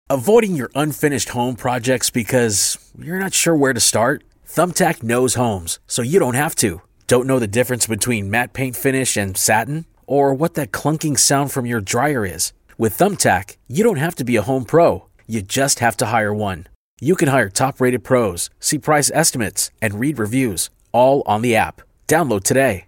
Avoiding your unfinished home projects because you're not sure where to start? Thumbtack knows homes, so you don't have to. Don't know the difference between matte paint finish and satin? Or what that clunking sound from your dryer is? With Thumbtack, you don't have to be a home pro. You just have to hire one. You can hire top-rated pros, see price estimates, and read reviews, all on the app. Download today.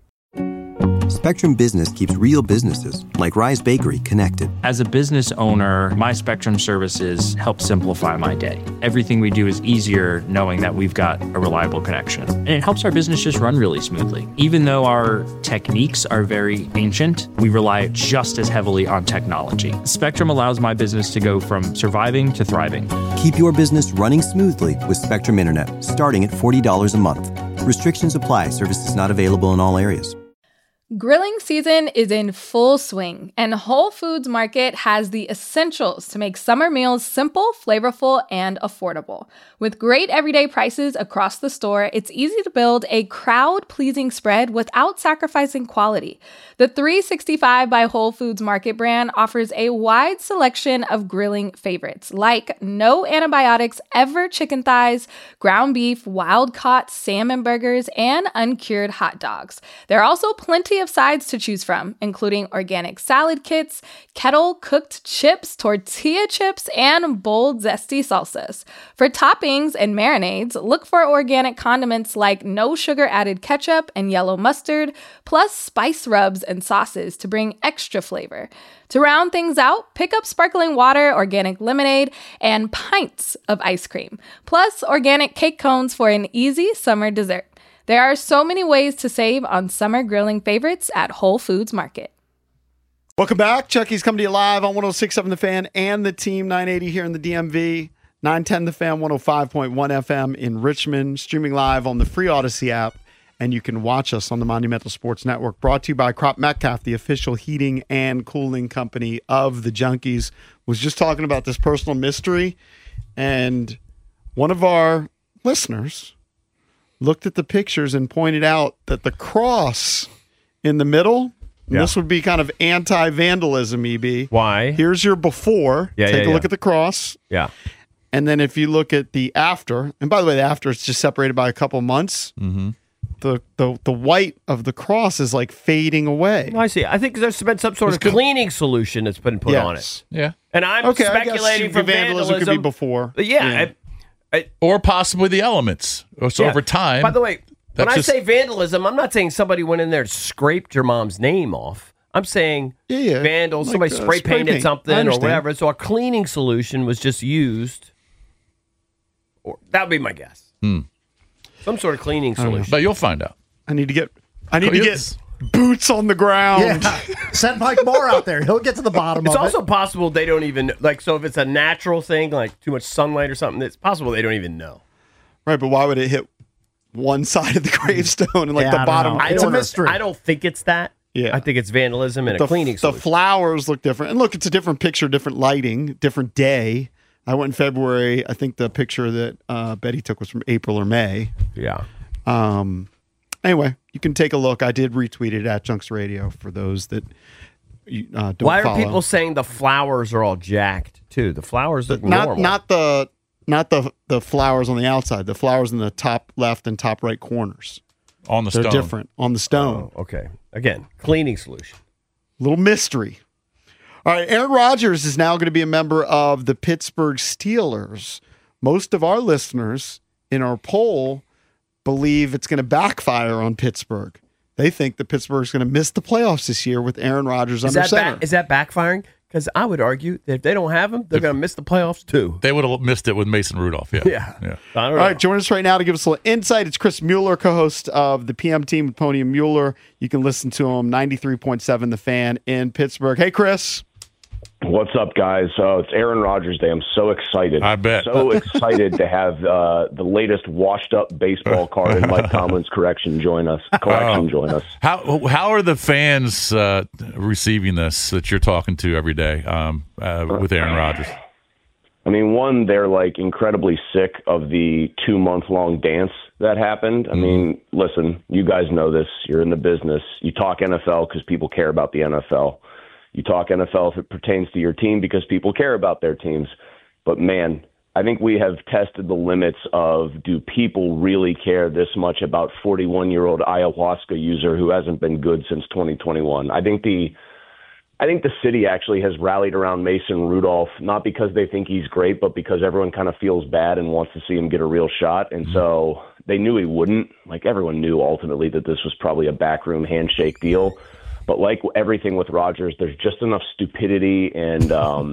Spectrum Business keeps real businesses, like Rise Bakery, connected. As a business owner, my Spectrum services help simplify my day. Everything we do is easier knowing that we've got a reliable connection. And it helps our business just run really smoothly. Even though our techniques are very ancient, we rely just as heavily on technology. Spectrum allows my business to go from surviving to thriving. Keep your business running smoothly with Spectrum Internet, starting at $40 a month. Restrictions apply. Services not available in all areas. Grilling season is in full swing, and Whole Foods Market has the essentials to make summer meals simple, flavorful, and affordable. With great everyday prices across the store, it's easy to build a crowd-pleasing spread without sacrificing quality. The 365 by Whole Foods Market brand offers a wide selection of grilling favorites, like no antibiotics ever chicken thighs, ground beef, wild-caught salmon burgers, and uncured hot dogs. There are also plenty of sides to choose from, including organic salad kits, kettle-cooked chips, tortilla chips, and bold, zesty salsas. For toppings and marinades, look for organic condiments like no sugar-added ketchup and yellow mustard, plus spice rubs and sauces to bring extra flavor. To round things out, pick up sparkling water, organic lemonade, and pints of ice cream, plus organic cake cones for an easy summer dessert. There are so many ways to save on summer grilling favorites at Whole Foods Market. Welcome back. Chucky's coming to you live on 106.7 The Fan and the Team 980 here in the DMV. 910 The Fan, 105.1 FM in Richmond. Streaming live on the free Odyssey app. And you can watch us on the Monumental Sports Network. Brought to you by Crop Metcalf, the official heating and cooling company of the Junkies. Was just talking about this personal mystery. And one of our listeners looked at the pictures and pointed out that the cross in the middle, this would be kind of anti-vandalism, EB. Why? Here's your before. Take a look at the cross. Yeah. And then if you look at the after, and by the way, the after is just separated by a couple months, the white of the cross is like fading away. I see. I think there's been some sort of cleaning solution that's been put on it. Yeah. And I'm speculating for vandalism. Could be before. Or possibly the elements. So over time. By the way, when I say vandalism, I'm not saying somebody went in there and scraped your mom's name off. I'm saying vandals, like somebody spray painted something or whatever. So a cleaning solution was just used. Or that would be my guess. Some sort of cleaning solution. But you'll find out. I need to get boots on the ground. Yeah. Send Mike Moore out there. He'll get to the bottom of it. It's also possible they don't even, so if it's a natural thing, like too much sunlight or something, it's possible they don't even know. Right, but why would it hit one side of the gravestone and the bottom? It's a mystery. I don't think it's that. Yeah. I think it's vandalism and a cleaning solution. The flowers look different. And look, it's a different picture, different lighting, different day. I went in February. I think the picture that Betty took was from April or May. Yeah. Anyway, you can take a look. I did retweet it at Junks Radio for those that don't Why follow. are people saying the flowers are all jacked too? The flowers look normal. Not the flowers on the outside. The flowers in the top left and top right corners. On the They're stone. different on the stone. Oh, okay. Again, cleaning solution. Little mystery. All right, Aaron Rodgers is now going to be a member of the Pittsburgh Steelers. Most of our listeners in our poll believe it's going to backfire on Pittsburgh. They think that Pittsburgh's going to miss the playoffs this year with Aaron Rodgers under center. Is that backfiring? Because I would argue that if they don't have him, they're going to miss the playoffs too. They would have missed it with Mason Rudolph. Yeah. I don't All know. right, join us right now to give us a little insight. It's Chris Mueller, co-host of the PM Team with Pony and Mueller. You can listen to him, 93.7 The Fan in Pittsburgh. Hey, Chris. What's up, guys? It's Aaron Rodgers Day. I'm so excited. I bet. So excited to have the latest washed-up baseball card in Mike Tomlin's collection join us. How are the fans receiving this that you're talking to every day with Aaron Rodgers? I mean, one, they're like incredibly sick of the 2-month-long dance that happened. I mean, listen, you guys know this. You're in the business. You talk NFL because people care about the NFL. You talk NFL if it pertains to your team because people care about their teams. But man, I think we have tested the limits of, do people really care this much about 41-year-old ayahuasca user who hasn't been good since 2021? I think the city actually has rallied around Mason Rudolph, not because they think he's great, but because everyone kind of feels bad and wants to see him get a real shot. And so they knew he wouldn't. Like, everyone knew ultimately that this was probably a backroom handshake deal. But like everything with Rodgers, there's just enough stupidity and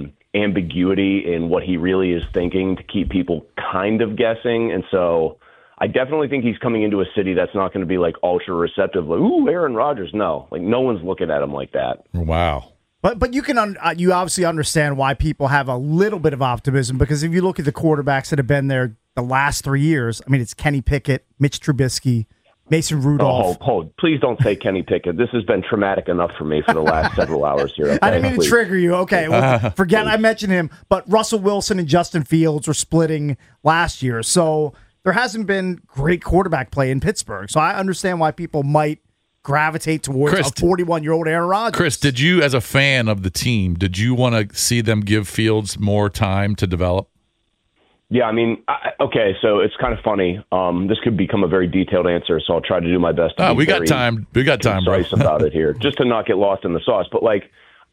ambiguity in what he really is thinking to keep people kind of guessing. And so I definitely think he's coming into a city that's not going to be like ultra receptive, like, ooh, Aaron Rodgers. No, like, no one's looking at him like that. Wow. But you can you obviously understand why people have a little bit of optimism, because if you look at the quarterbacks that have been there the last 3 years, I mean, it's Kenny Pickett, Mitch Trubisky, Mason Rudolph. Hold. Please don't say Kenny Pickett. This has been traumatic enough for me for the last several hours here. Okay? I didn't mean to trigger you. Okay, well, forget I mentioned him. But Russell Wilson and Justin Fields were splitting last year. So there hasn't been great quarterback play in Pittsburgh. So I understand why people might gravitate towards a 41-year-old Aaron Rodgers. Chris, did you, as a fan of the team, did you want to see them give Fields more time to develop? Yeah, I mean, okay, so it's kind of funny. This could become a very detailed answer, so I'll try to do my best to be we got time. We got time, bro. About it here, just to not get lost in the sauce. But, like,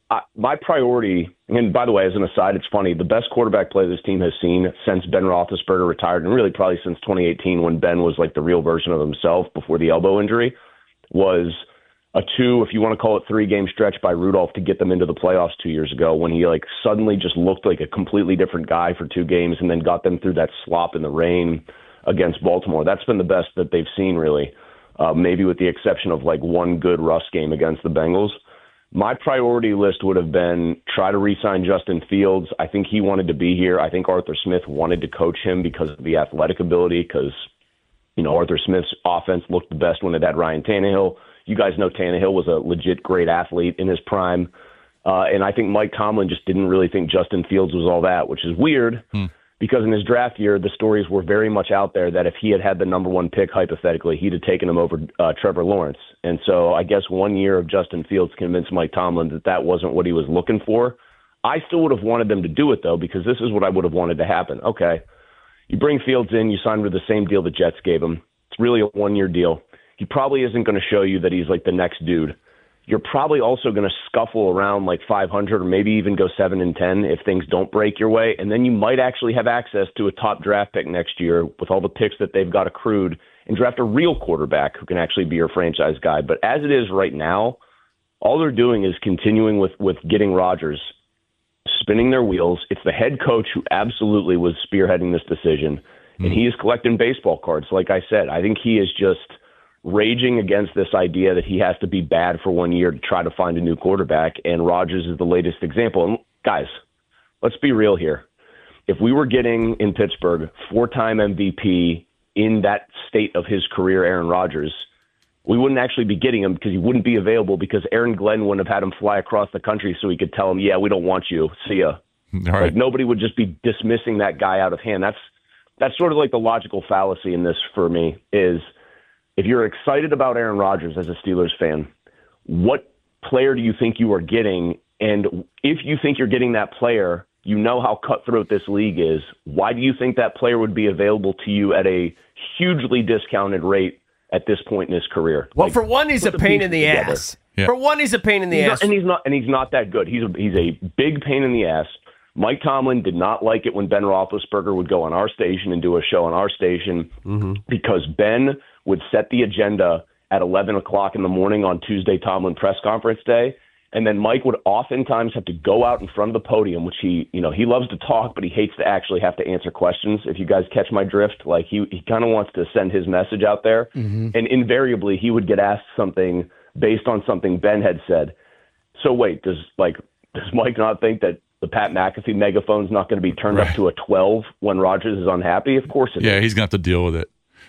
my priority, and by the way, as an aside, it's funny, the best quarterback play this team has seen since Ben Roethlisberger retired, and really probably since 2018 when Ben was like the real version of himself before the elbow injury, was a 2, if you want to call it 3-game stretch by Rudolph to get them into the playoffs 2 years ago, when he like suddenly just looked like a completely different guy for 2 games and then got them through that slop in the rain against Baltimore. That's been the best that they've seen, really, maybe with the exception of like one good Russ game against the Bengals. My priority list would have been try to re-sign Justin Fields. I think he wanted to be here. I think Arthur Smith wanted to coach him because of the athletic ability, because, you know, Arthur Smith's offense looked the best when it had Ryan Tannehill. You guys know Tannehill was a legit great athlete in his prime. And I think Mike Tomlin just didn't really think Justin Fields was all that, which is weird because in his draft year, the stories were very much out there that if he had had the number 1 pick, hypothetically, he'd have taken him over Trevor Lawrence. And so I guess 1 year of Justin Fields convinced Mike Tomlin that that wasn't what he was looking for. I still would have wanted them to do it, though, because this is what I would have wanted to happen. Okay, you bring Fields in, you sign with the same deal the Jets gave him. It's really a 1-year deal. He probably isn't going to show you that he's like the next dude. You're probably also going to scuffle around like 500 or maybe even go 7-10 if things don't break your way. And then you might actually have access to a top draft pick next year with all the picks that they've got accrued and draft a real quarterback who can actually be your franchise guy. But as it is right now, all they're doing is continuing with getting Rodgers, spinning their wheels. It's the head coach who absolutely was spearheading this decision. And he is collecting baseball cards. Like I said, I think he is just raging against this idea that he has to be bad for 1 year to try to find a new quarterback, and Rodgers is the latest example. And guys, let's be real here. If we were getting in Pittsburgh 4-time MVP in that state of his career, Aaron Rodgers, we wouldn't actually be getting him because he wouldn't be available because Aaron Glenn wouldn't have had him fly across the country so he could tell him, yeah, we don't want you. See ya. All right. Like, nobody would just be dismissing that guy out of hand. That's sort of like the logical fallacy in this for me is, if you're excited about Aaron Rodgers as a Steelers fan, what player do you think you are getting? And if you think you're getting that player, you know how cutthroat this league is. Why do you think that player would be available to you at a hugely discounted rate at this point in his career? Well, for one, he's a pain in the ass. Yeah. For one, he's a pain in the ass. And he's not that good. He's a big pain in the ass. Mike Tomlin did not like it when Ben Roethlisberger would go on our station and do a show on our station because Ben would set the agenda at 11 o'clock in the morning on Tuesday Tomlin press conference day. And then Mike would oftentimes have to go out in front of the podium, which he loves to talk, but he hates to actually have to answer questions. If you guys catch my drift, like he kind of wants to send his message out there. And invariably he would get asked something based on something Ben had said. So wait, does Mike not think that the Pat McAfee megaphone's not going to be turned up to a 12 when Rodgers is unhappy? Of course it is. Yeah, he's going to have to deal with it.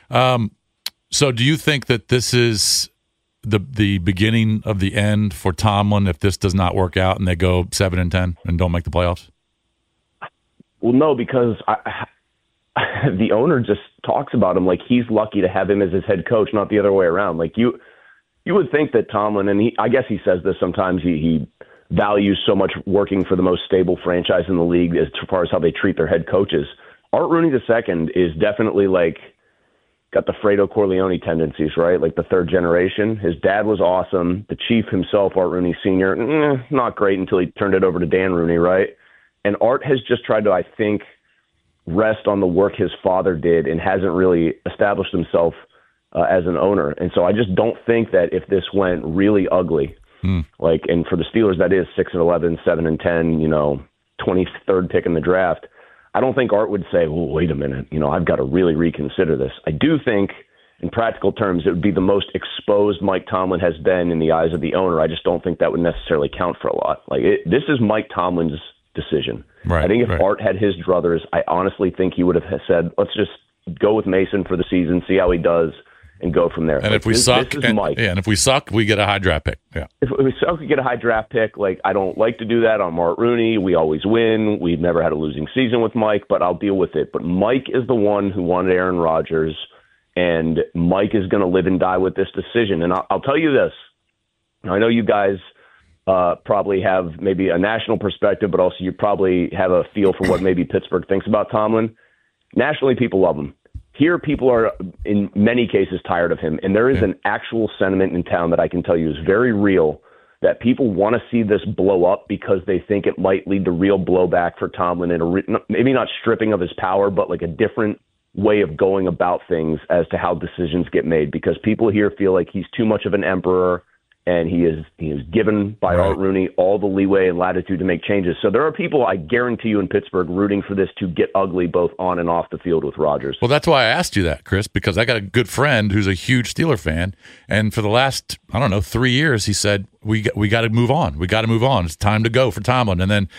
So do you think that this is the beginning of the end for Tomlin if this does not work out and they go 7-10 and don't make the playoffs? Well, no, because the owner just talks about him like he's lucky to have him as his head coach, not the other way around. Like you would think that Tomlin, and I guess he says this sometimes, he values so much working for the most stable franchise in the league as far as how they treat their head coaches. Art Rooney II is definitely like got the Fredo Corleone tendencies, right? Like the third generation. His dad was awesome. The chief himself, Art Rooney Sr., not great until he turned it over to Dan Rooney, right? And Art has just tried to, I think, rest on the work his father did and hasn't really established himself as an owner. And so I just don't think that if this went really ugly, like, and for the Steelers, that is 6-11, 7-10, 23rd pick in the draft. I don't think Art would say, "Oh, wait a minute, I've got to really reconsider this." I do think, in practical terms, it would be the most exposed Mike Tomlin has been in the eyes of the owner. I just don't think that would necessarily count for a lot. This is Mike Tomlin's decision. Right, I think if Art had his druthers, I honestly think he would have said, "Let's just go with Mason for the season, see how he does, and go from there." And if we suck, and if we suck, we get a high draft pick. Yeah. If we suck, we get a high draft pick. I don't like to do that on Art Rooney. We always win. We've never had a losing season with Mike, but I'll deal with it. But Mike is the one who wanted Aaron Rodgers, and Mike is going to live and die with this decision. And I'll tell you this. I know you guys probably have maybe a national perspective, but also you probably have a feel for what maybe Pittsburgh thinks about Tomlin. Nationally, people love him. Here, people are, in many cases, tired of him. And there is an actual sentiment in town that I can tell you is very real, that people want to see this blow up because they think it might lead to real blowback for Tomlin and maybe not stripping of his power, but like a different way of going about things as to how decisions get made. Because people here feel like he's too much of an emperor, and he is given by Art Rooney all the leeway and latitude to make changes. So there are people, I guarantee you, in Pittsburgh rooting for this to get ugly both on and off the field with Rodgers. Well, that's why I asked you that, Chris, because I got a good friend who's a huge Steeler fan, and for the last, 3 years, he said, we got to move on. We got to move on. It's time to go for Tomlin. And then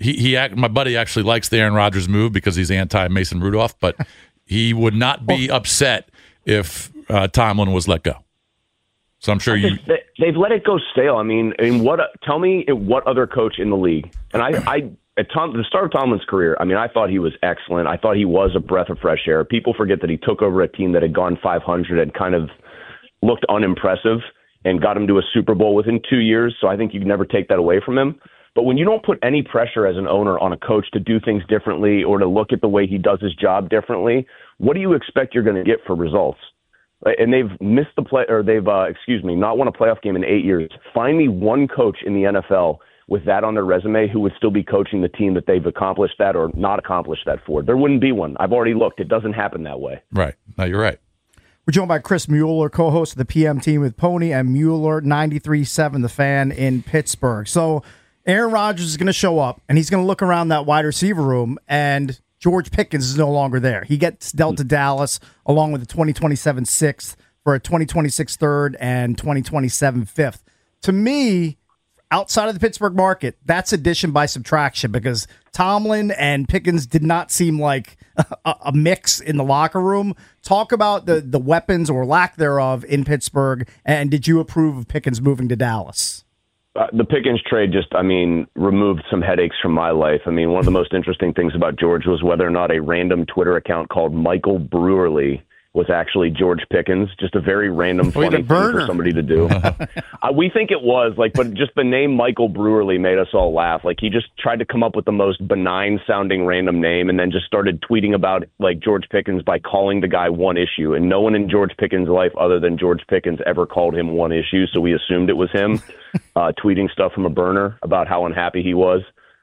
my buddy actually likes the Aaron Rodgers move because he's anti-Mason Rudolph, but he would not be upset if Tomlin was let go. So I'm sure they've let it go stale. I mean, tell me what other coach in the league? And at the start of Tomlin's career, I thought he was excellent. I thought he was a breath of fresh air. People forget that he took over a team that had gone 500 and kind of looked unimpressive and got him to a Super Bowl within 2 years. So I think you can never take that away from him. But when you don't put any pressure as an owner on a coach to do things differently or to look at the way he does his job differently, what do you expect you're going to get for results? And they've missed the play, or they've, not won a playoff game in 8 years. Find me one coach in the NFL with that on their resume who would still be coaching the team that they've accomplished that or not accomplished that for. There wouldn't be one. I've already looked. It doesn't happen that way. Right. No, you're right. We're joined by Chris Mueller, co-host of the PM Team with Pony and Mueller, 93.7 The Fan in Pittsburgh. So Aaron Rodgers is going to show up, and he's going to look around that wide receiver room, and George Pickens is no longer there. He gets dealt to Dallas along with the 2027 6th for a 2026 3rd and 2027 5th. To me, outside of the Pittsburgh market, that's addition by subtraction because Tomlin and Pickens did not seem like a mix in the locker room. Talk about the weapons or lack thereof in Pittsburgh, and did you approve of Pickens moving to Dallas? The Pickens trade just, removed some headaches from my life. One of the most interesting things about George was whether or not a random Twitter account called Michael Brewerly was actually George Pickens. Just a very random, funny thing for somebody to do. We think it was, but just the name Michael Brewerly made us all laugh. He just tried to come up with the most benign-sounding random name and then just started tweeting about, George Pickens by calling the guy One Issue. And no one in George Pickens' life other than George Pickens ever called him One Issue, so we assumed it was him tweeting stuff from a burner about how unhappy he was.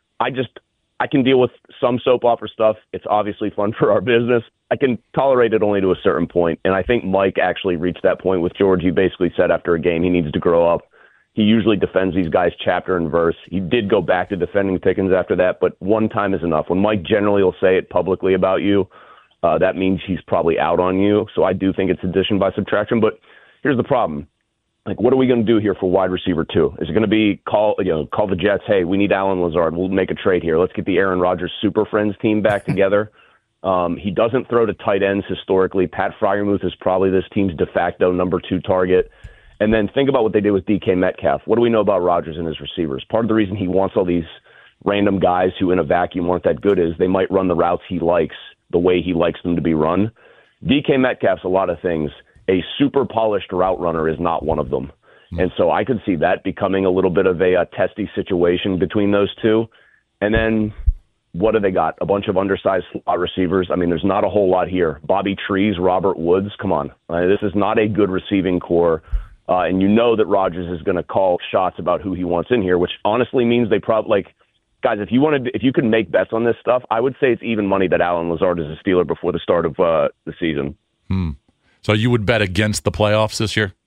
I can deal with some soap opera stuff. It's obviously fun for our business. I can tolerate it only to a certain point. And I think Mike actually reached that point with George. He basically said after a game he needs to grow up. He usually defends these guys chapter and verse. He did go back to defending Pickens after that, but one time is enough. When Mike generally will say it publicly about you, that means he's probably out on you. So I do think it's addition by subtraction. But here's the problem. What are we going to do here for wide receiver 2? Is it going to be call the Jets, hey, we need Allen Lazard. We'll make a trade here. Let's get the Aaron Rodgers Super Friends team back together. He doesn't throw to tight ends historically. Pat Freiermuth is probably this team's de facto number 2 target. And then think about what they did with DK Metcalf. What do we know about Rodgers and his receivers? Part of the reason he wants all these random guys who in a vacuum aren't that good is they might run the routes he likes the way he likes them to be run. DK Metcalf's a lot of things. A super polished route runner is not one of them. And so I could see that becoming a little bit of a testy situation between those two. And then what do they got? A bunch of undersized slot receivers. I mean, there's not a whole lot here. Bobby Trees, Robert Woods, come on. This is not a good receiving core. And you know that Rodgers is going to call shots about who he wants in here, which honestly means they probably, like, guys, if you could make bets on this stuff, I would say it's even money that Allen Lazard is a Steeler before the start of the season. So you would bet against the playoffs this year?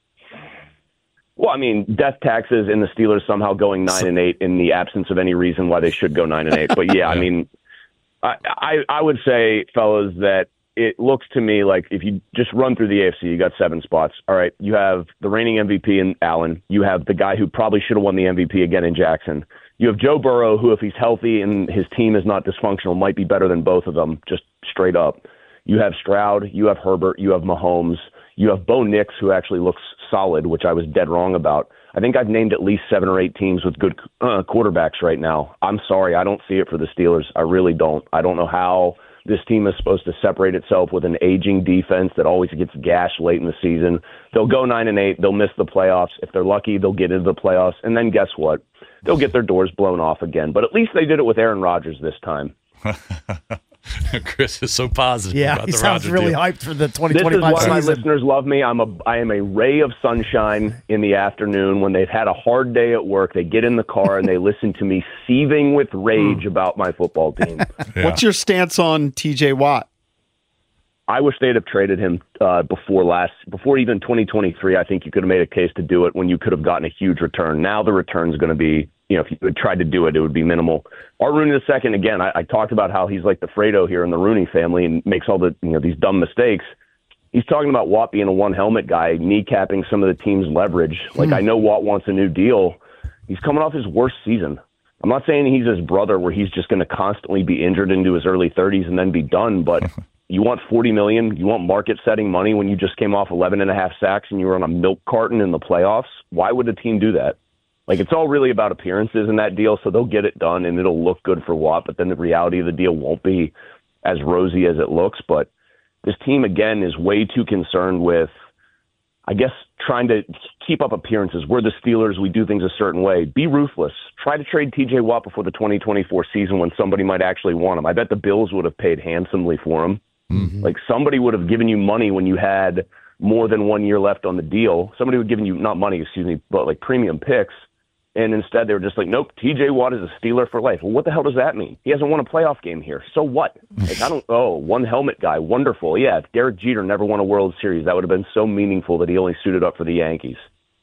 Well, I mean, death taxes and the Steelers somehow going 9-8 in the absence of any reason why they should go 9-8. But yeah, I mean, I would say, fellas, that it looks to me like if you just run through the AFC, you got 7 spots. All right, you have the reigning MVP in Allen. You have the guy who probably should have won the MVP again in Jackson. You have Joe Burrow, who, if he's healthy and his team is not dysfunctional, might be better than both of them, just straight up. You have Stroud, you have Herbert, you have Mahomes, you have Bo Nix, who actually looks solid, which I was dead wrong about. I think I've named at least 7 or 8 teams with good quarterbacks right now. I'm sorry, I don't see it for the Steelers. I really don't. I don't know how this team is supposed to separate itself with an aging defense that always gets gashed late in the season. They'll go 9-8. They'll miss the playoffs. If they're lucky, they'll get into the playoffs. And then guess what? They'll get their doors blown off again. But at least they did it with Aaron Rodgers this time. Chris is so positive. Yeah, about he the sounds Rodgers really deal. hyped for the 2025 This is why season. my listeners love me. I am a ray of sunshine in the afternoon when they've had a hard day at work. They get in the car and they listen to me seething with rage about my football team. Yeah. What's your stance on TJ Watt? I wish they'd have traded him before even 2023. I think you could have made a case to do it when you could have gotten a huge return. Now the return's going to be, if you had tried to do it, it would be minimal. Art Rooney II, again, I talked about how he's like the Fredo here in the Rooney family and makes all the these dumb mistakes. He's talking about Watt being a one helmet guy, kneecapping some of the team's leverage. Like, I know Watt wants a new deal. He's coming off his worst season. I'm not saying he's his brother where he's just going to constantly be injured into his early 30s and then be done, but you want $40 million, you want market-setting money when you just came off 11.5 sacks and you were on a milk carton in the playoffs? Why would a team do that? Like, it's all really about appearances in that deal, so they'll get it done and it'll look good for Watt, but then the reality of the deal won't be as rosy as it looks. But this team, again, is way too concerned with, I guess, trying to keep up appearances. We're the Steelers. We do things a certain way. Be ruthless. Try to trade TJ Watt before the 2024 season when somebody might actually want him. I bet the Bills would have paid handsomely for him. Mm-hmm. Like, somebody would have given you money when you had more than 1 year left on the deal. Somebody would have given you, not money, but like premium picks. And instead, they were just like, nope, TJ Watt is a Steeler for life. Well, what the hell does that mean? He hasn't won a playoff game here. So what? Like, one helmet guy, wonderful. Yeah, if Derek Jeter never won a World Series, that would have been so meaningful that he only suited up for the Yankees.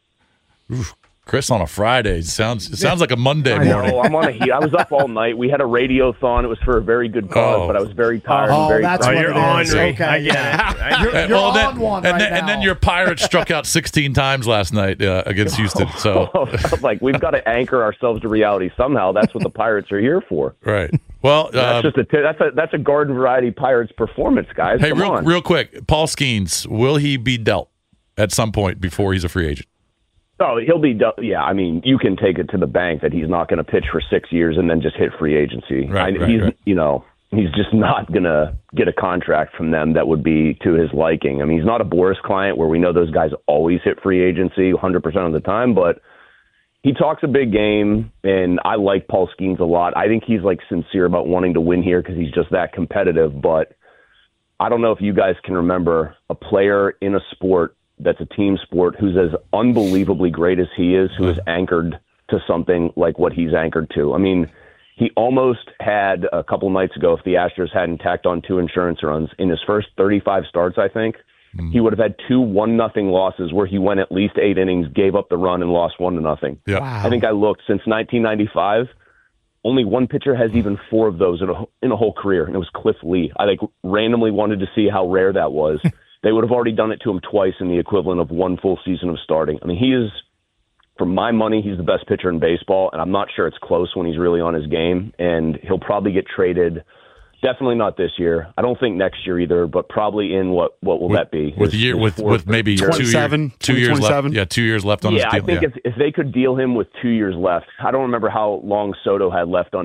Oof. Chris on a Friday sounds like a Monday morning. No, I'm on a heat. I was up all night. We had a radiothon. It was for a very good cause, but I was very tired. and very that's tired. what it is. Okay, I get it. You're on one right now. And then your Pirates struck out 16 times last night against Houston. So, like, we've got to anchor ourselves to reality somehow. That's what the Pirates are here for. Right. Well, that's a garden variety Pirates performance, guys. Hey, Come on. real quick, Paul Skeens, will he be dealt at some point before he's a free agent? Oh, he'll be done. Yeah, I mean, you can take it to the bank that he's not going to pitch for 6 years and then just hit free agency. Right. He's just not going to get a contract from them that would be to his liking. I mean, he's not a Boris client where we know those guys always hit free agency 100% of the time, but he talks a big game, and I like Paul Skeens a lot. I think he's, like, sincere about wanting to win here because he's just that competitive, but I don't know if you guys can remember a player in a sport that's a team sport who's as unbelievably great as he is, who is anchored to something like what he's anchored to. I mean, he almost had a couple nights ago, if the Astros hadn't tacked on 2 insurance runs, in his first 35 starts, I think, he would have had 2 1-0 losses where he went at least 8 innings, gave up the run, and lost 1-0. Yep. Wow. I think I looked since 1995. Only one pitcher has even 4 of those in a whole career, and it was Cliff Lee. I randomly wanted to see how rare that was. They would have already done it to him twice in the equivalent of 1 full season of starting. I mean, he is, for my money, he's the best pitcher in baseball, and I'm not sure it's close when he's really on his game, and he'll probably get traded. Definitely not this year. I don't think next year either, but probably in what will that be? With maybe 27, 2 years left. Yeah, 2 years left on his deal. I think if they could deal him with 2 years left, I don't remember how long Soto had left on his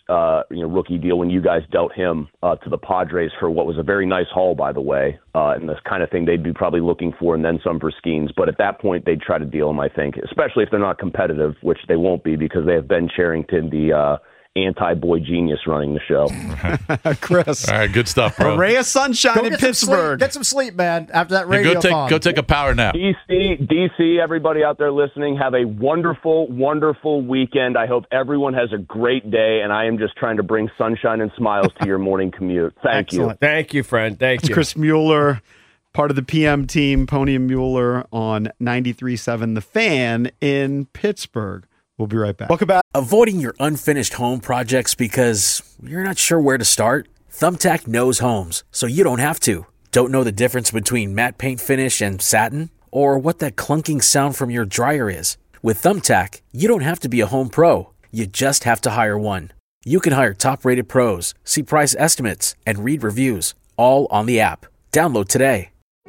rookie deal when you guys dealt him to the Padres for what was a very nice haul, by the way, and the kind of thing they'd be probably looking for, and then some for Skeens. But at that point, they'd try to deal him, I think, especially if they're not competitive, which they won't be because they have Ben Cherington, the anti-boy genius, running the show. Chris. All right, good stuff, bro. A ray of sunshine in Pittsburgh. Get some sleep, man, after that radio Go take a power nap. DC, everybody out there listening, have a wonderful, wonderful weekend. I hope everyone has a great day, and I am just trying to bring sunshine and smiles to your morning commute. Thank you. Thank you, friend. Thank you. Chris Mueller, part of the PM team, Pony and Mueller on 93.7 The Fan in Pittsburgh. We'll be right back. Welcome back. Avoiding your unfinished home projects because you're not sure where to start? Thumbtack knows homes, so you don't have to. Don't know the difference between matte paint finish and satin? Or what that clunking sound from your dryer is? With Thumbtack, you don't have to be a home pro. You just have to hire one. You can hire top-rated pros, see price estimates, and read reviews, all on the app. Download today.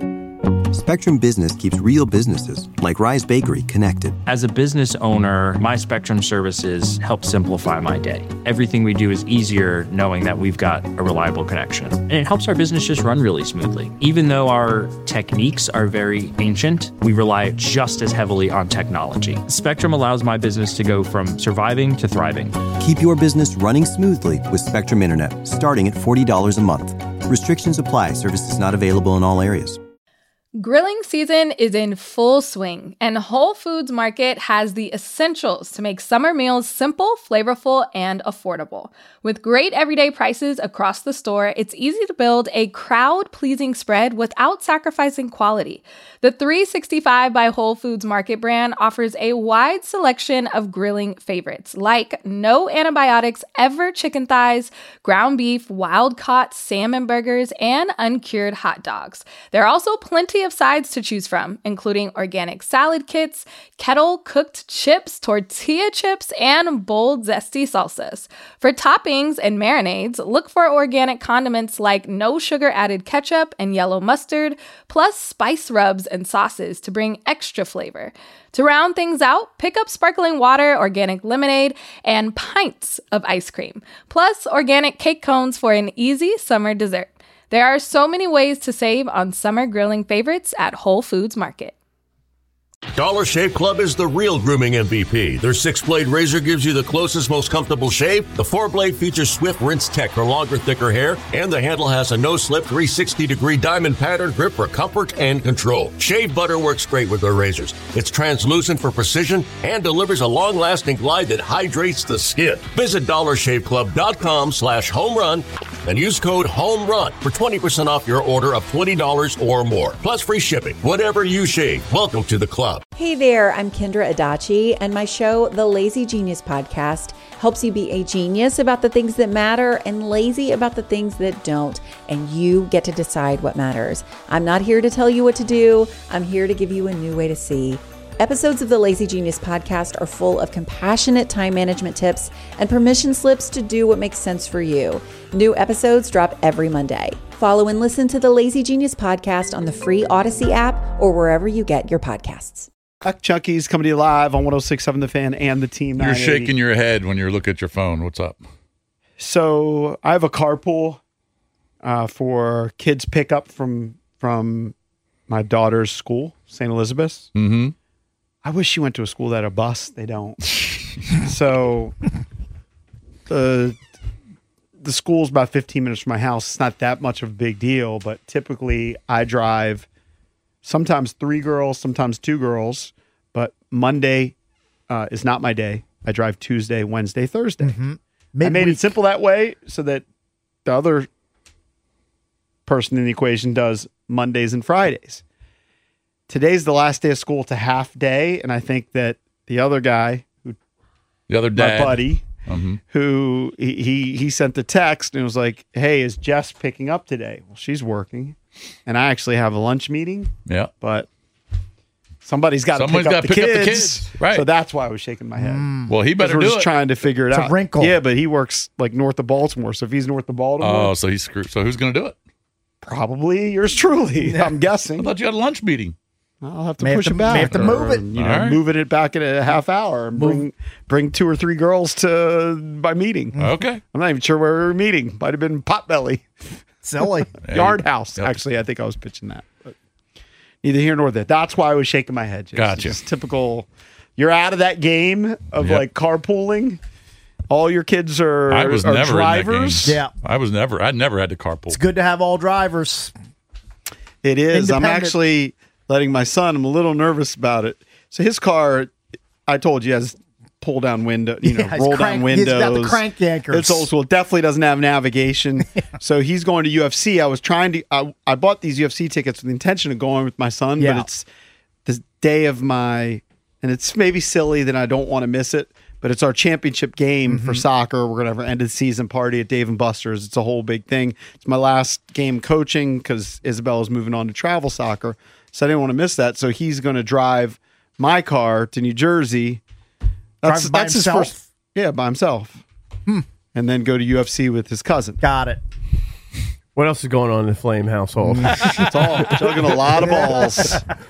Spectrum Business keeps real businesses, like Rise Bakery, connected. As a business owner, my Spectrum services help simplify my day. Everything we do is easier knowing that we've got a reliable connection. And it helps our business just run really smoothly. Even though our techniques are very ancient, we rely just as heavily on technology. Spectrum allows my business to go from surviving to thriving. Keep your business running smoothly with Spectrum Internet, starting at $40 a month. Restrictions apply. Services not available in all areas. Grilling season is in full swing, and Whole Foods Market has the essentials to make summer meals simple, flavorful, and affordable. With great everyday prices across the store, it's easy to build a crowd-pleasing spread without sacrificing quality. The 365 by Whole Foods Market brand offers a wide selection of grilling favorites, like no antibiotics ever chicken thighs, ground beef, wild-caught salmon burgers, and uncured hot dogs. There are also plenty of sides to choose from, including organic salad kits, kettle-cooked chips, tortilla chips, and bold, zesty salsas. For toppings and marinades, look for organic condiments like no sugar-added ketchup and yellow mustard, plus spice rubs and sauces to bring extra flavor. To round things out, pick up sparkling water, organic lemonade, and pints of ice cream, plus organic cake cones for an easy summer dessert. There are so many ways to save on summer grilling favorites at Whole Foods Market. Dollar Shave Club is the real grooming MVP. Their 6-blade razor gives you the closest, most comfortable shave. The 4-blade features swift rinse tech for longer, thicker hair. And the handle has a no-slip 360-degree diamond pattern grip for comfort and control. Shave butter works great with their razors. It's translucent for precision and delivers a long-lasting glide that hydrates the skin. Visit dollarshaveclub.com/homerun and use code HOMERUN for 20% off your order of $20 or more. Plus free shipping. Whatever you shave, welcome to the club. Hey there, I'm Kendra Adachi, and my show, The Lazy Genius Podcast, helps you be a genius about the things that matter and lazy about the things that don't, and you get to decide what matters. I'm not here to tell you what to do. I'm here to give you a new way to see. Episodes of the Lazy Genius Podcast are full of compassionate time management tips and permission slips to do what makes sense for you. New episodes drop every Monday. Follow and listen to the Lazy Genius Podcast on the free Odyssey app or wherever you get your podcasts. Chucky's coming to you live on 106.7 The Fan and the Team 980. You're shaking your head when you look at your phone. What's up? So I have a carpool for kids pickup from my daughter's school, St. Elizabeth's. Mm-hmm. I wish she went to a school that had a bus. They don't. So the school's about 15 minutes from my house. It's not that much of a big deal, but typically I drive sometimes 3 girls, sometimes 2 girls, but Monday is not my day. I drive Tuesday, Wednesday, Thursday. Mm-hmm. I made it simple that way so that the other person in the equation does Mondays and Fridays. Today's the last day of school. It's a half day, and I think that the other guy, the other dad, my buddy, mm-hmm. who he sent the text and was like, "Hey, is Jess picking up today?" Well, she's working, and I actually have a lunch meeting. Yeah, but somebody's got to pick up the kids, right? So that's why I was shaking my head. Well, he better do it. We're just trying to figure it out. It's a wrinkle. Yeah, but he works like north of Baltimore, so if he's north of Baltimore, so he's screwed. So who's going to do it? Probably yours truly. I'm guessing. I thought you had a lunch meeting. I'll have to push it back. May have to move it. Moving it back in a half hour. And bring 2 or 3 girls to my meeting. Okay. I'm not even sure where we were meeting. Might have been Potbelly. Silly. Yard House. Yep. Actually, I think I was pitching that. But neither here nor there. That's why I was shaking my head. Gotcha. Just typical. You're out of that game of like carpooling. All your kids are never drivers. Yeah. I never had to carpool. It's good to have all drivers. It is. I'm actually letting my son. I'm a little nervous about it. So his car, I told you, has pull down window, roll down windows. He's got the crank yankers. It's old school. It definitely doesn't have navigation. So he's going to UFC. I was trying to. I bought these UFC tickets with the intention of going with my son, but it's the day of my, and it's maybe silly that I don't want to miss it. But it's our championship game for soccer. We're going to have an end of the season party at Dave & Buster's. It's a whole big thing. It's my last game coaching because Isabella's moving on to travel soccer. So I didn't want to miss that. So he's going to drive my car to New Jersey. That's his first. Yeah, by himself. And then go to UFC with his cousin. Got it. What else is going on in the Flame household? It's all chugging a lot of balls.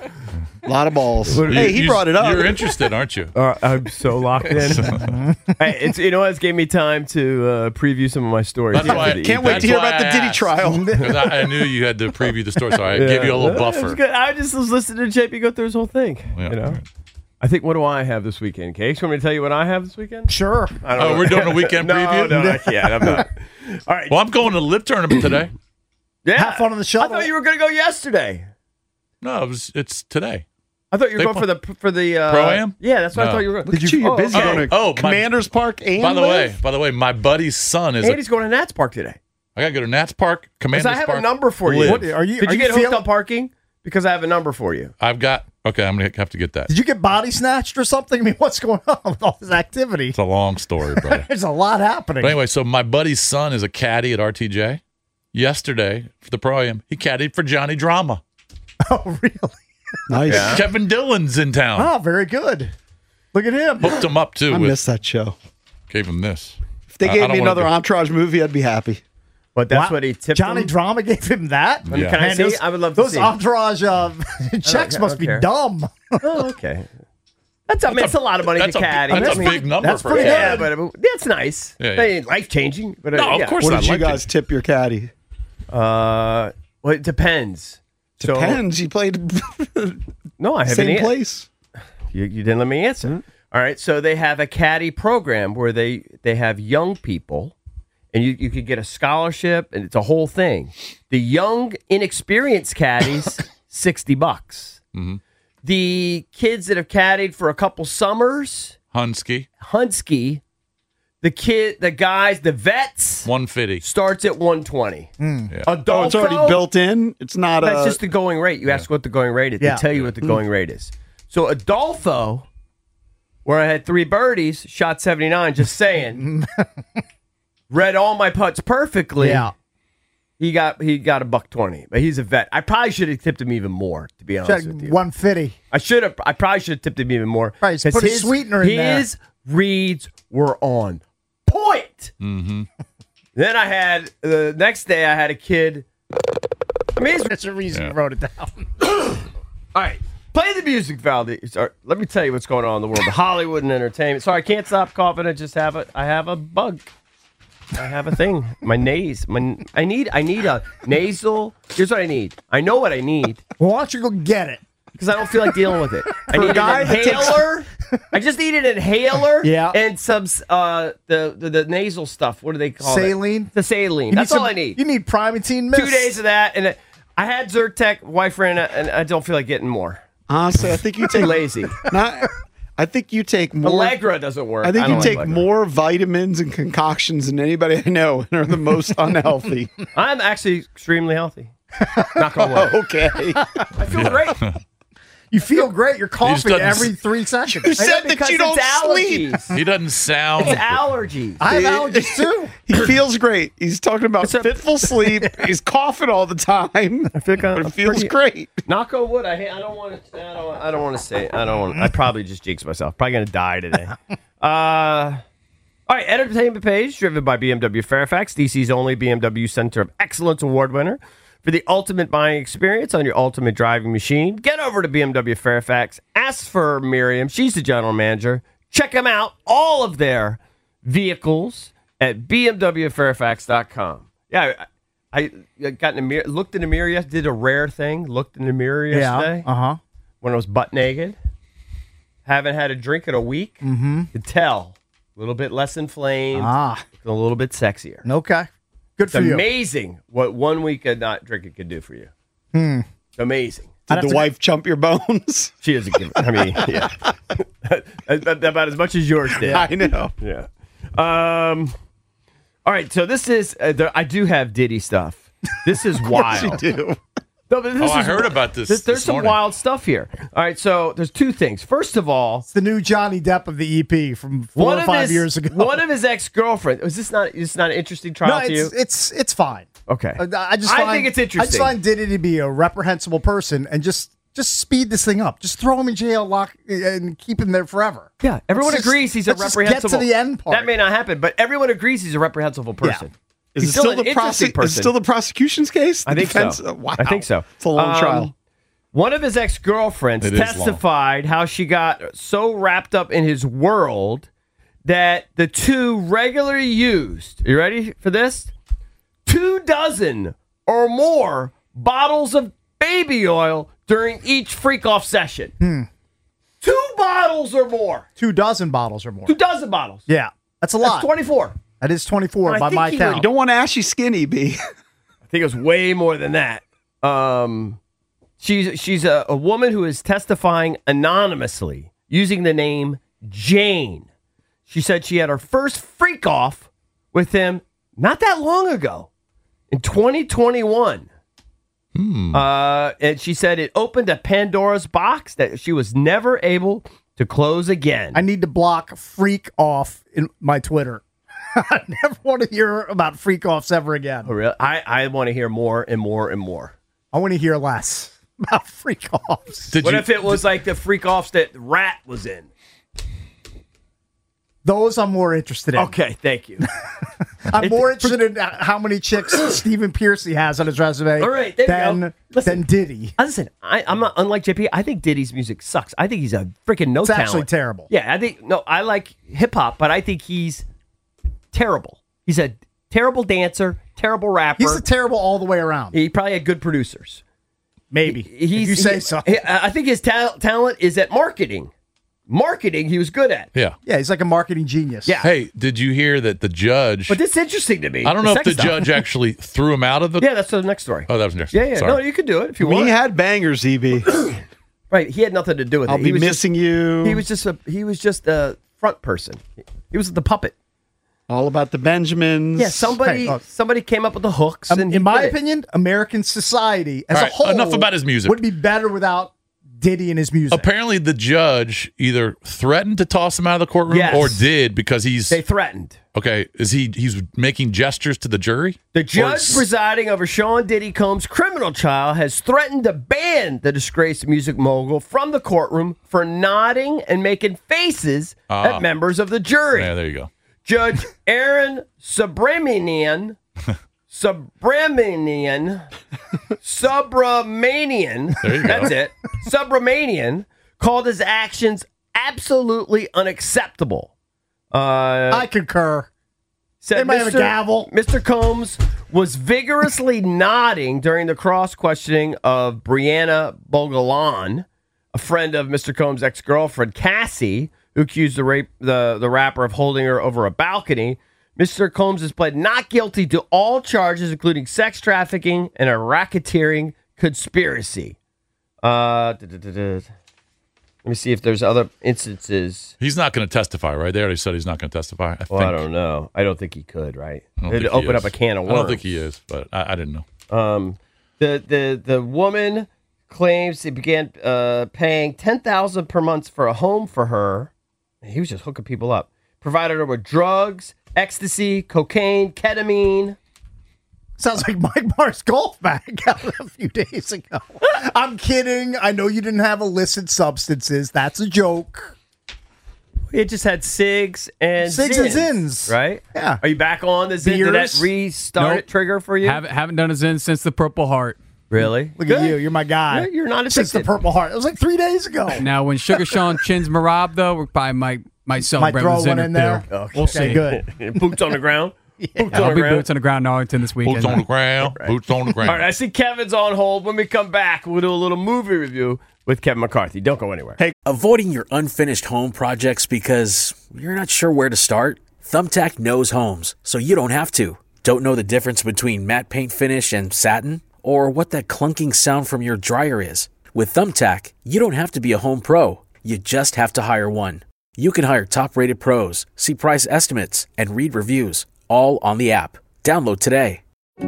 A lot of balls. Hey, he brought it up. You're interested, aren't you? I'm so locked in. Hey, it's gave me time to preview some of my stories. Can't wait to hear about the Diddy trial. Because I knew you had to preview the story, so I gave you a little buffer. I just was listening to JP go through his whole thing. Yeah. I think, what do I have this weekend, Cakes? You want me to tell you what I have this weekend? Sure. We're doing a weekend preview? No, not yet. I'm not. All right. Well, I'm going to the Lip Tournament today. Yeah. Have fun on the shuttle. I thought you were going to go yesterday. No, it's today. I thought you were going for the Pro-Am? Yeah, that's what I thought you were going. You're busy going to Commanders Park and By the way, my buddy's son is. Andy's going to Nats Park today. I got to go to Nats Park, Commanders Park. I have a number for you. What, are you? Did you get hooked hooked on parking? Because I have a number for you. I'm going to have to get that. Did you get body snatched or something? I mean, what's going on with all this activity? It's a long story, brother. There's a lot happening. But anyway, so my buddy's son is a caddy at RTJ. Yesterday, for the Pro-Am, he caddied for Johnny Drama. Oh, really? Nice. Yeah. Kevin Dillon's in town. Oh, very good. Look at him. Hooked him up, too. I missed that show. Gave him this. If they gave me another Entourage movie, I'd be happy. But that's what he tipped Johnny him? Drama gave him that? Yeah. Can I see? I would love to see. Those Entourage checks must be dumb. Oh, okay. That's a lot of money to caddy. That's a big number. That's for pretty him. good. But that's nice. Yeah, yeah. They ain't life-changing. But No, of course What not. did you guys tip your caddy? Well, it depends. Depends. You played No, I haven't. same place. You didn't let me answer. All right, so they have a caddy program where they have young people, and you could get a scholarship, and it's a whole thing. The young, inexperienced caddies, $60. Mm-hmm. The kids that have caddied for a couple summers, Hunsky, the guys, the vets, 150 starts at 120. Yeah. Adult, It's already built in. It's not that's just the going rate. You ask what the going rate is. Yeah. They tell you what the going rate is. So Adolfo, where I had 3 birdies, shot 79, just saying. Read all my putts perfectly. Yeah. He got $120, but he's a vet. I probably should have tipped him even more, to be honest with you. 150. I probably should have tipped him even more. Right, put a sweetener in there. His reads were on point. Mm-hmm. Then I had the next day I had a kid. I mean, That's the reason you wrote it down. all right. Play the music, Valdez. Let me tell you what's going on in the world of Hollywood and entertainment. Sorry, I can't stop coughing. I have a bug. I have a thing. My nose. I need a nasal. Here's what I need. I know what I need. Well, why don't you go get it? Because I don't feel like dealing with it. I need an inhaler. I just need an inhaler. Yeah. And some the nasal stuff. What do they call Saline? it? The saline. That's all I need. You need Primatene Mist. 2 days of that, and I had Zyrtec. Wife ran out, and I don't feel like getting more. Honestly, I think you take lazy. I think you take more. Allegra doesn't work. I think you take Allegra. more vitamins and concoctions than anybody I know and are the most unhealthy. I'm actually extremely healthy. Knock on wood. Okay. I feel great. You feel great. You're coughing doesn't- every 3 seconds. You said that Because you don't it's sleep. allergies. He doesn't sound. It's allergies. I have allergies too. He feels great. He's talking about fitful sleep. He's coughing all the time. I feel But it feels great. Knock on wood. I don't want to. I don't want to say. I probably just jinxed myself. Probably gonna die today. All right. Entertainment page driven by BMW Fairfax, DC's only BMW Center of Excellence Award winner For the ultimate buying experience on your ultimate driving machine, get over to BMW Fairfax. Ask for Miriam. She's the general manager. Check them out, all of their vehicles at bmwfairfax.com. Yeah, I got in the mirror, looked in the mirror yesterday, did a rare thing, looked in the mirror yesterday. When I was butt naked. Haven't had a drink in a week. Could tell. A little bit less inflamed. A little bit sexier. Okay. Good for it's you. Amazing what 1 week of not drinking could do for you. It's amazing. Did the wife chump your bones? She doesn't give I mean, yeah. About as much as yours did. I know. Yeah. All right, so this is, I do have Diddy stuff. This is wild. You do. No, but I heard about this. There's some wild stuff here. All right, so there's two things. First of all, it's the new Johnny Depp of the EP from 4 or 5 years ago. One of his ex-girlfriends. Is this not an interesting trial to you? It's fine. Okay. I think it's interesting. I just find Diddy to be a reprehensible person and just speed this thing up. Just throw him in jail, lock, and keep him there forever. Yeah, everyone agrees he's a reprehensible. Just get to the end part. That may not happen, but everyone agrees he's a reprehensible person. Yeah. Is it still the prosecution's case? I think so. Wow. I think so. It's a long trial. One of his ex-girlfriends testified how she got so wrapped up in his world that the two regularly used, you ready for this? 24 or more bottles of baby oil during each freak-off session. 2 bottles or more. 24 bottles or more. 24 bottles. Yeah, that's a lot. That's 24. That is 24 by my count. You don't want ashy skinny, B. I think it was way more than that. She's a woman who is testifying anonymously using the name Jane. She said she had her first freak off with him not that long ago, in 2021. And she said it opened a Pandora's box that she was never able to close again. I need to block freak off in my Twitter. I never want to hear about freak offs ever again. Oh, really? I want to hear more and more and more. I want to hear less about freak offs. What if it was like the freak offs that Rat was in? Those I'm more interested in. Okay, thank you. I'm more interested in how many chicks Stephen Piercy has on his resume. All right, there than Diddy. Listen, I'm not unlike JP. I think Diddy's music sucks. I think he's a freaking no talent. It's actually terrible. Yeah, I like hip hop, but I think he's terrible. He's a terrible dancer, terrible rapper. He's terrible all the way around. He probably had good producers. Maybe. If you say so. I think his talent is at marketing. Marketing, he was good at. Yeah. Yeah, he's like a marketing genius. Yeah. Hey, did you hear that the judge... But this is interesting to me. I don't know if the judge actually threw him out of the... Yeah, that's the next story. Oh, that was next. Yeah. Sorry. No, you could do it if you want. He had bangers, EB. Right, he had nothing to do with it. I'll be missing you. He was just a front person. He was the puppet. All about the Benjamins. Yeah, somebody came up with the hooks. And in my opinion, American society as a whole... Enough about his music. ...would be better without Diddy and his music. Apparently, the judge either threatened to toss him out of the courtroom or did because They threatened. Okay, he's making gestures to the jury? The judge presiding over Sean Diddy Combs' criminal trial has threatened to ban the disgraced music mogul from the courtroom for nodding and making faces at members of the jury. Yeah, there you go. Judge Aaron Subramanian, that's it, Subramanian, called his actions absolutely unacceptable. I concur. Said they might have a gavel. Mr. Combs was vigorously nodding during the cross-questioning of Brianna Bogolan, a friend of Mr. Combs' ex-girlfriend, Cassie, who accused the rapper of holding her over a balcony. Mr. Combs has pled not guilty to all charges, including sex trafficking and a racketeering conspiracy. Let me see if there's other instances. He's not going to testify, right? They already said he's not going to testify. I don't know. I don't think he could, right? It'd open up a can of worms. I don't think he is, but I didn't know. The woman claims he began paying $10,000 per month for a home for her. He was just hooking people up. Provided her with drugs, ecstasy, cocaine, ketamine. Sounds like Mike Marr's golf bag out a few days ago. I'm kidding. I know you didn't have illicit substances. That's a joke. It just had Sigs and Zins. Right? Yeah. Are you back on the Zin? Did that restart it trigger for you? Haven't done a Zin since the Purple Heart. Really? Look at you. You're my guy. Yeah, you're not Since the Purple Heart. It was like 3 days ago. Now, when Sugar Sean chins Marab, though, we probably might celebrate throw with one Zin in there. Okay. We'll see. Good. Boots on the ground? I'll be boots on the ground in Arlington this weekend. Boots on the ground. Right. Boots on the ground. All right, I see Kevin's on hold. When we come back, we'll do a little movie review with Kevin McCarthy. Don't go anywhere. Hey, avoiding your unfinished home projects because you're not sure where to start? Thumbtack knows homes, so you don't have to. Don't know the difference between matte paint finish and satin? Or what that clunking sound from your dryer is? With Thumbtack, you don't have to be a home pro. You just have to hire one. You can hire top-rated pros, see price estimates, and read reviews, all on the app. Download today.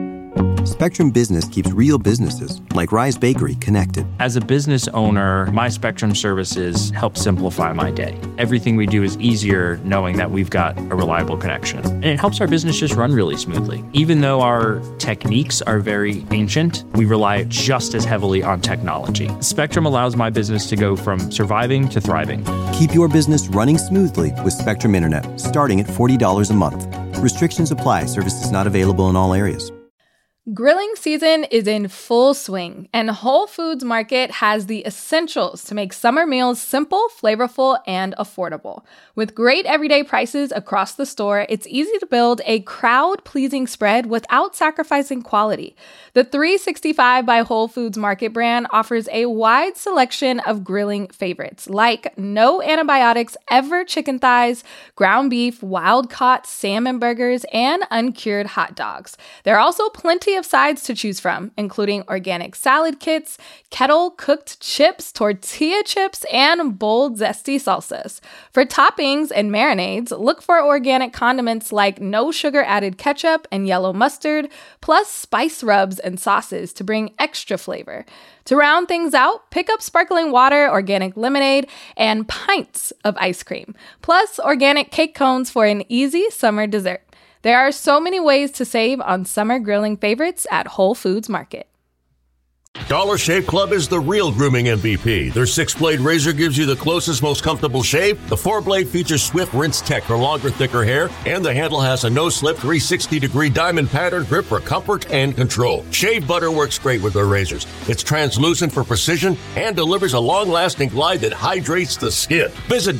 Spectrum Business keeps real businesses, like Rise Bakery, connected. As a business owner, my Spectrum services help simplify my day. Everything we do is easier knowing that we've got a reliable connection. And it helps our business just run really smoothly. Even though our techniques are very ancient, we rely just as heavily on technology. Spectrum allows my business to go from surviving to thriving. Keep your business running smoothly with Spectrum Internet, starting at $40 a month. Restrictions apply. Services not available in all areas. Grilling season is in full swing, and Whole Foods Market has the essentials to make summer meals simple, flavorful, and affordable. With great everyday prices across the store, it's easy to build a crowd-pleasing spread without sacrificing quality. The 365 by Whole Foods Market brand offers a wide selection of grilling favorites, like no antibiotics ever chicken thighs, ground beef, wild-caught salmon burgers, and uncured hot dogs. There are also plenty of sides to choose from, including organic salad kits, kettle cooked chips, tortilla chips, and bold zesty salsas. For toppings and marinades, look for organic condiments like no sugar added ketchup and yellow mustard, plus spice rubs and sauces to bring extra flavor. To round things out, pick up sparkling water, organic lemonade, and pints of ice cream, plus organic cake cones for an easy summer dessert. There are so many ways to save on summer grilling favorites at Whole Foods Market. Dollar Shave Club is the real grooming MVP. Their 6-blade razor gives you the closest, most comfortable shave. The 4-blade features swift rinse tech for longer, thicker hair, and the handle has a no-slip 360-degree diamond pattern grip for comfort and control. Shave butter works great with their razors. It's translucent for precision and delivers a long-lasting glide that hydrates the skin. Visit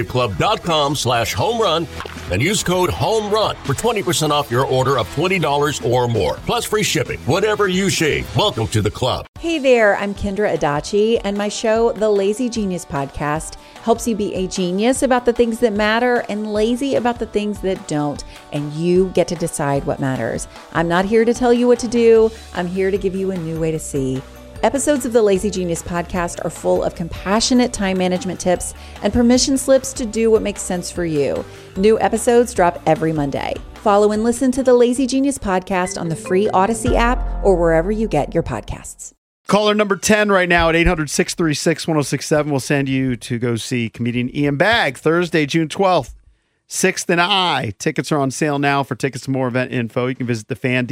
dollarshaveclub.com/homerun and use code HOMERUN for 20% off your order of $20 or more, plus free shipping. Whatever you shave, welcome to the club. Hey there, I'm Kendra Adachi, and my show, The Lazy Genius Podcast, helps you be a genius about the things that matter and lazy about the things that don't, and you get to decide what matters. I'm not here to tell you what to do. I'm here to give you a new way to see. Episodes of the Lazy Genius Podcast are full of compassionate time management tips and permission slips to do what makes sense for you. New episodes drop every Monday. Follow and listen to the Lazy Genius Podcast on the free Odyssey app or wherever you get your podcasts. Caller number 10 right now at 800-636-1067 will send you to go see comedian Ian Bagg Thursday, June 12th. 6th and I. Tickets are on sale now. For tickets to more event info, you can visit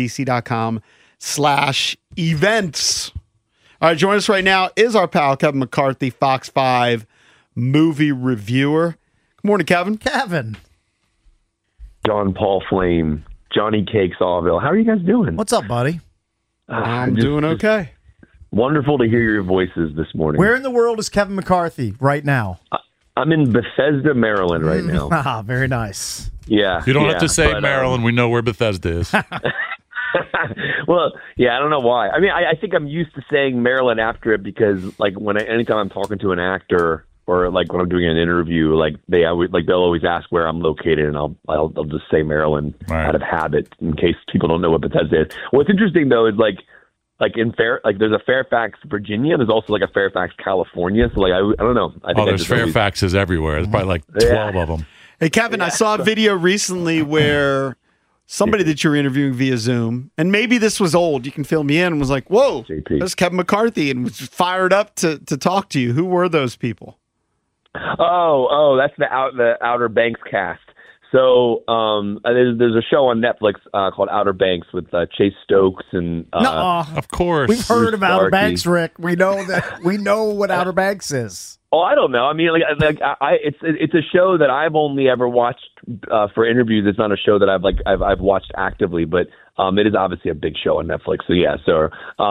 thefandc.com/events. All right, join us right now is our pal Kevin McCarthy, Fox 5 movie reviewer. Good morning, Kevin. Kevin. John Paul Flame, Johnny Cake Sawville. How are you guys doing? What's up, buddy? I'm doing okay. Wonderful to hear your voices this morning. Where in the world is Kevin McCarthy right now? I'm in Bethesda, Maryland right now. Ah, very nice. Yeah. You don't have to say Maryland. We know where Bethesda is. Well, yeah, I don't know why. I mean, I think I'm used to saying Maryland after it because, like, anytime I'm talking to an actor or like when I'm doing an interview, like they'll always ask where I'm located, and I'll just say Maryland out of habit in case people don't know what Bethesda is. What's interesting though is like there's a Fairfax, Virginia. There's also like a Fairfax, California. So like I don't know. I think there's Fairfaxes everywhere. There's probably like 12 of them. Hey Kevin, I saw a video recently where somebody that you were interviewing via Zoom, and maybe this was old, you can fill me in, and was like, whoa, that's Kevin McCarthy, and was fired up to talk to you. Who were those people? Oh, that's the Outer Banks cast. So there's a show on Netflix called Outer Banks with Chase Stokes and of course we've heard of Outer Starkey. Banks, Rick. We know what Outer Banks is. Oh, I don't know. I mean, it's a show that I've only ever watched for interviews. It's not a show that I've watched actively, but it is obviously a big show on Netflix. So yeah, so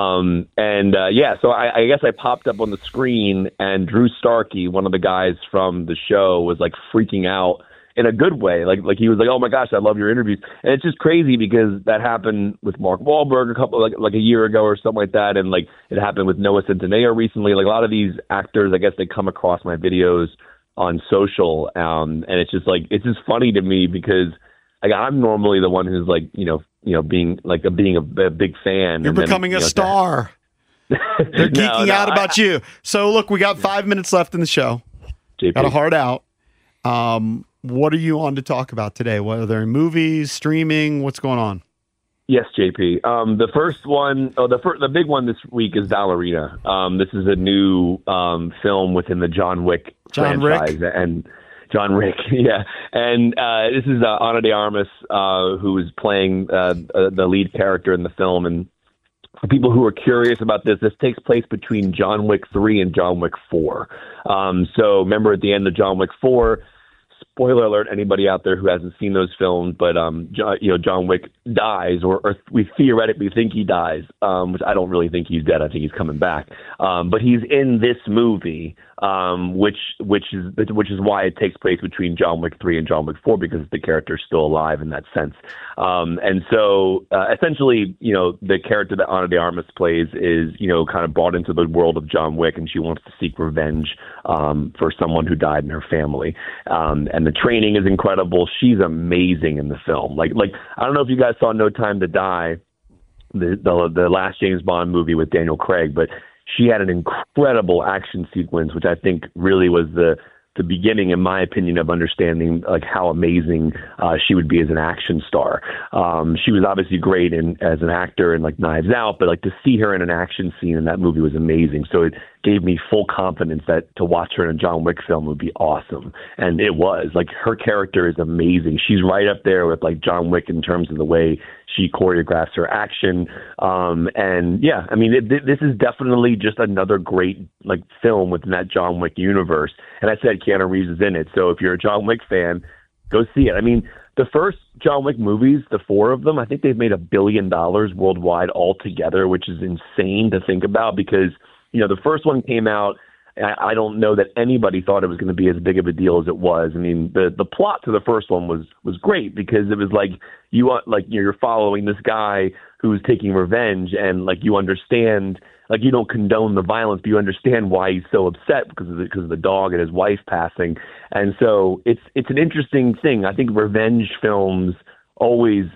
so I guess I popped up on the screen, and Drew Starkey, one of the guys from the show, was like freaking out in a good way. Like he was like, "Oh my gosh, I love your interviews." And it's just crazy because that happened with Mark Wahlberg a year ago or something like that. And like it happened with Noah Centineo recently. Like a lot of these actors, I guess they come across my videos on social. And it's just funny to me because like I'm normally the one who's like, being a big fan. You're becoming a star. They're geeking out about you. So look, we got 5 minutes left in the show. JP. Got a heart out. What are you on to talk about today? What are there movies, streaming? What's going on? Yes, JP. The first one, the big one this week is Ballerina. This is a new film within the John Wick franchise. And John Wick, yeah. And this is Ana de Armas, who is playing the lead character in the film. And for people who are curious about this takes place between John Wick 3 and John Wick 4. So remember at the end of John Wick 4, spoiler alert, anybody out there who hasn't seen those films, but John Wick dies, or we theoretically think he dies, which I don't really think he's dead. I think he's coming back. But he's in this movie, which is why it takes place between John Wick 3 and John Wick 4, because the character's still alive in that sense. And so essentially, the character that Ana de Armas plays is, kind of brought into the world of John Wick, and she wants to seek revenge for someone who died in her family. And the training is incredible. She's amazing in the film. Like I don't know if you guys saw No Time to Die, the last James Bond movie with Daniel Craig, but she had an incredible action sequence, which I think really was the beginning, in my opinion, of understanding like how amazing she would be as an action star. She was obviously great as an actor in like Knives Out, but like to see her in an action scene in that movie was amazing. So it gave me full confidence that to watch her in a John Wick film would be awesome. And it was. Like her character is amazing. She's right up there with like John Wick in terms of the way she choreographs her action. And yeah, I mean, this is definitely just another great like film within that John Wick universe. And I said Keanu Reeves is in it. So if you're a John Wick fan, go see it. I mean, the first John Wick movies, the 4 of them, I think they've made $1 billion worldwide altogether, which is insane to think about because, the first one came out. I don't know that anybody thought it was going to be as big of a deal as it was. I mean, the plot to the first one was great because it was like you're following this guy who's taking revenge, and like you understand, like you don't condone the violence, but you understand why he's so upset because of the dog and his wife passing. And so it's an interesting thing. I think revenge films always,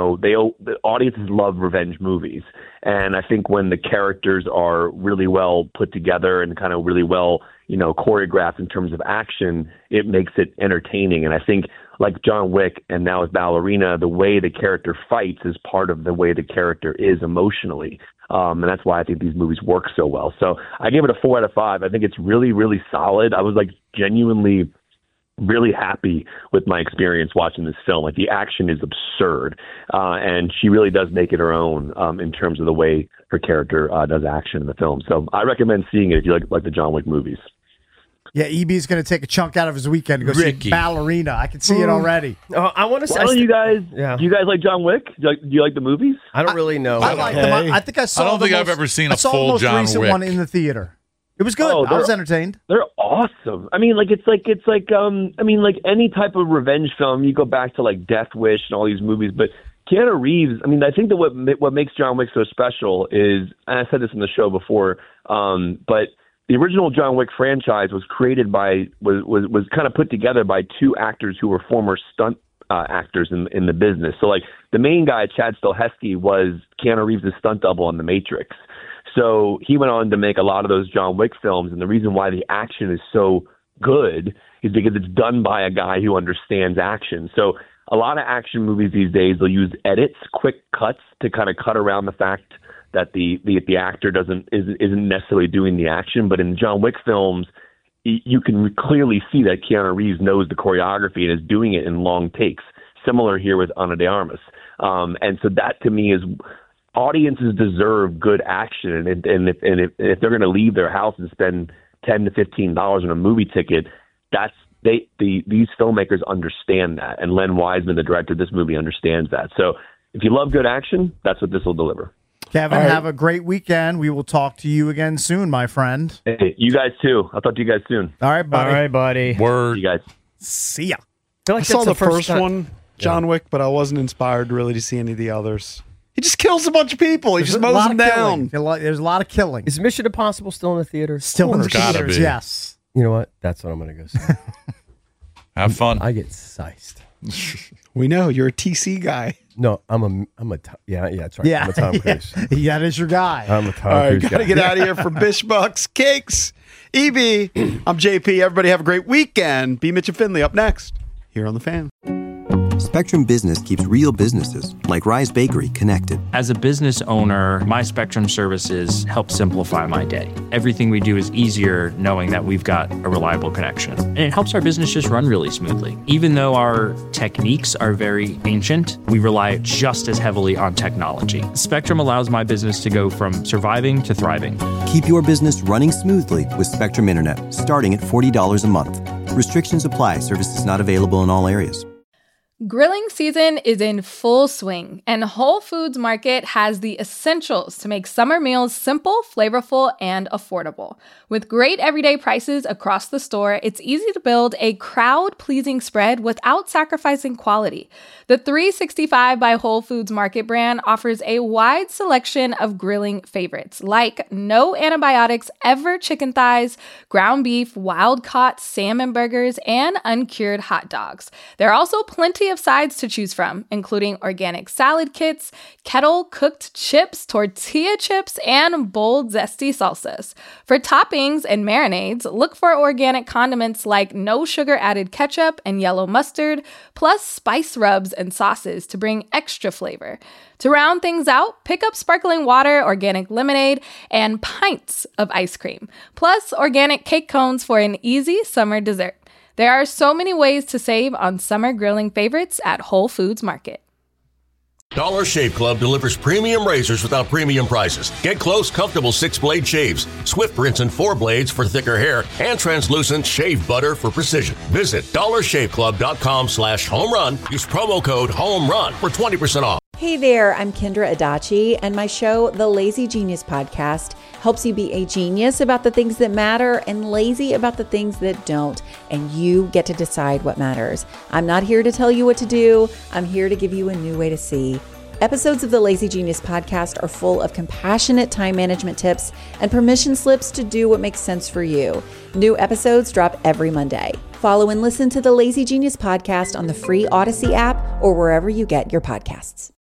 the audiences love revenge movies. And I think when the characters are really well put together and kind of really well, choreographed in terms of action, it makes it entertaining. And I think like John Wick and now with Ballerina, the way the character fights is part of the way the character is emotionally. And that's why I think these movies work so well. So I give it a 4 out of 5. I think it's really, really solid. I was like genuinely really happy with my experience watching this film. Like the action is absurd. And she really does make it her own in terms of the way her character does action in the film. So I recommend seeing it if you like the John Wick movies. Yeah, EB's going to take a chunk out of his weekend to go see Ballerina. I can see it already. I want to say, do you guys like John Wick? Do you like the movies? I don't really know. I like them. I think I saw. I don't think I've ever seen a full John Wick. I saw the most recent one in the theater. It was good. I was entertained. They're awesome. I mean, it's like any type of revenge film. You go back to like Death Wish and all these movies, but Keanu Reeves. I mean, I think that what makes John Wick so special is, and I said this in the show before, but the original John Wick franchise was created was kind of put together by 2 actors who were former stunt actors in the business. So like the main guy, Chad Stahelski, was Keanu Reeves' stunt double on The Matrix. So he went on to make a lot of those John Wick films, and the reason why the action is so good is because it's done by a guy who understands action. So a lot of action movies these days, they'll use edits, quick cuts to kind of cut around the fact that the actor isn't necessarily doing the action. But in John Wick films, you can clearly see that Keanu Reeves knows the choreography and is doing it in long takes. Similar here with Ana de Armas. And so that to me is audiences deserve good action. And if they're going to leave their house and spend $10 to $15 on a movie ticket, these filmmakers understand that. And Len Wiseman, the director of this movie, understands that. So if you love good action, that's what this will deliver. Kevin, have a great weekend. We will talk to you again soon, my friend. Hey, you guys too. I'll talk to you guys soon. All right, buddy. All right, buddy. Word. See you guys. See ya. I saw the first one, John Wick, but I wasn't inspired really to see any of the others. He just kills a bunch of people. He just mows them down. There's a lot of killing. Is Mission Impossible still in the theater? Still in the theaters, yes. You know what? That's what I'm going to go see. Have fun. I get sized. We know you're a TC guy. No, that's right. Yeah. I'm a Tom Cruise. That is your guy. I'm a Tom All right, Cruise got to guy. get out of here for Bish Bucks Cakes. EB, I'm JP. Everybody have a great weekend. B. Mitch and Finley up next here on The Fan. Spectrum Business keeps real businesses like Rise Bakery connected. As a business owner, my Spectrum services help simplify my day. Everything we do is easier knowing that we've got a reliable connection. And it helps our business just run really smoothly. Even though our techniques are very ancient, we rely just as heavily on technology. Spectrum allows my business to go from surviving to thriving. Keep your business running smoothly with Spectrum Internet, starting at $40 a month. Restrictions apply. Services not available in all areas. Grilling season is in full swing, and Whole Foods Market has the essentials to make summer meals simple, flavorful, and affordable. With great everyday prices across the store, it's easy to build a crowd-pleasing spread without sacrificing quality. The 365 by Whole Foods Market brand offers a wide selection of grilling favorites, like no antibiotics ever chicken thighs, ground beef, wild-caught salmon burgers, and uncured hot dogs. There are also plenty of sides to choose from, including organic salad kits, kettle-cooked chips, tortilla chips, and bold, zesty salsas. For toppings and marinades, look for organic condiments like no sugar-added ketchup and yellow mustard, plus spice rubs and sauces to bring extra flavor. To round things out, pick up sparkling water, organic lemonade, and pints of ice cream, plus organic cake cones for an easy summer dessert. There are so many ways to save on summer grilling favorites at Whole Foods Market. Dollar Shave Club delivers premium razors without premium prices. Get close, comfortable 6-blade shaves, swift rinse and 4 blades for thicker hair, and translucent shave butter for precision. Visit dollarshaveclub.com/home run. Use promo code HOMERUN for 20% off. Hey there, I'm Kendra Adachi, and my show, The Lazy Genius Podcast, helps you be a genius about the things that matter and lazy about the things that don't, and you get to decide what matters. I'm not here to tell you what to do. I'm here to give you a new way to see. Episodes of the Lazy Genius Podcast are full of compassionate time management tips and permission slips to do what makes sense for you. New episodes drop every Monday. Follow and listen to the Lazy Genius Podcast on the free Odyssey app or wherever you get your podcasts.